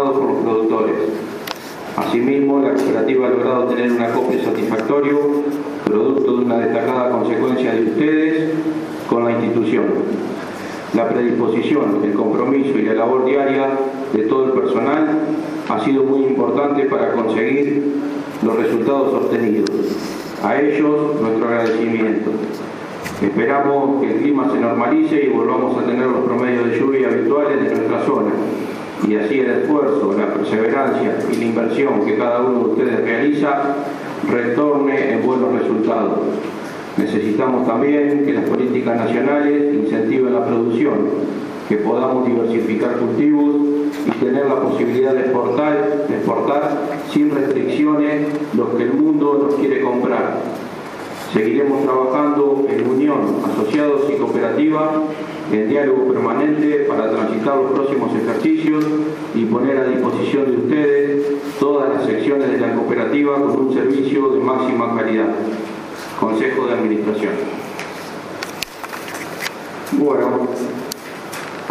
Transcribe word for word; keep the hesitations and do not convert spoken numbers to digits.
realizados por los productores. Asimismo, la cooperativa ha logrado tener un acopio satisfactorio, producto de una destacada consecuencia de ustedes con la institución. La predisposición, el compromiso y la labor diaria de todo el personal ha sido muy importante para conseguir los resultados obtenidos. A ellos, nuestro agradecimiento. Esperamos que el clima se normalice y volvamos a tener los promedios de lluvia habituales de nuestra zona. Y así el esfuerzo, la perseverancia y la inversión que cada uno de ustedes realiza retorne en buenos resultados. Necesitamos también que las políticas nacionales incentiven la producción, que podamos diversificar cultivos y tener la posibilidad de exportar, de exportar sin restricciones los que el mundo nos quiere comprar. Seguiremos trabajando en unión, asociados y cooperativa, en diálogo permanente para transitar los próximos ejercicios y poner a disposición de ustedes todas las secciones de la cooperativa con un servicio de máxima calidad. Consejo de Administración. Bueno.